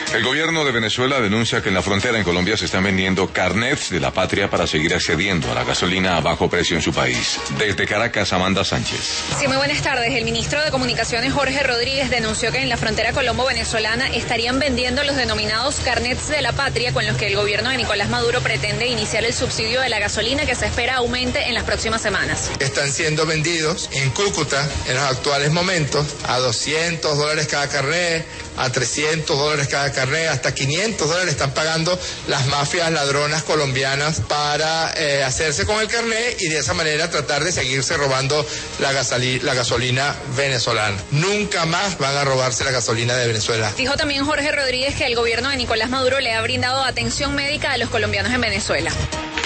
El gobierno de Venezuela denuncia que en la frontera en Colombia se están vendiendo carnets de la patria para seguir accediendo a la gasolina a bajo precio en su país. Desde Caracas, Amanda Sánchez. Sí, muy buenas tardes. El ministro de Comunicaciones, Jorge Rodríguez, denunció que en la frontera colombo-venezolana estarían vendiendo los denominados carnets de la patria con los que el gobierno de Nicolás Maduro pretende iniciar el subsidio de la gasolina que se espera aumente en las próximas semanas. Están siendo vendidos en Cúcuta en los actuales momentos a $200 cada carnet, a $300 cada carnet, hasta $500 están pagando las mafias ladronas colombianas para hacerse con el carnet y de esa manera tratar de seguirse robando la gasolina venezolana. Nunca más van a robarse la gasolina de Venezuela. Dijo también Jorge Rodríguez que el gobierno de Nicolás Maduro le ha brindado atención médica a los colombianos en Venezuela.